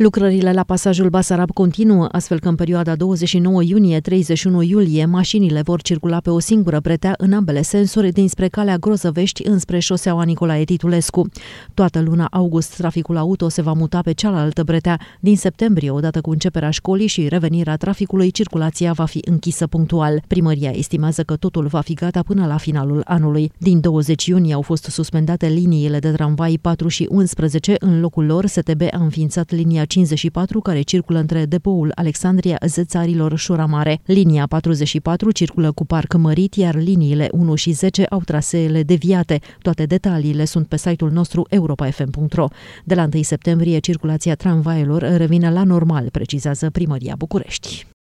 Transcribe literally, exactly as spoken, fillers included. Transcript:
Lucrările la pasajul Basarab continuă, astfel că în perioada douăzeci și nouă iunie - treizeci și unu iulie mașinile vor circula pe o singură pretea în ambele sensuri dinspre calea Grozăvești înspre șoseaua Nicolae Titulescu. Toată luna august traficul auto se va muta pe cealaltă pretea. Din septembrie, odată cu începerea școlii și revenirea traficului, circulația va fi închisă punctual. Primăria estimează că totul va fi gata până la finalul anului. Din douăzeci iunie au fost suspendate liniile de tramvai patru și unsprezece, în locul lor S T B a înființat linia cincizeci și patru, care circulă între depoul Alexandria Zățarilor Șura Mare. Linia patruzeci și patru circulă cu parc mărit, iar liniile unu și zece au traseele deviate. Toate detaliile sunt pe site-ul nostru europa f m punct r o. De la întâi septembrie, circulația tramvaielor revine la normal, precizează Primăria București.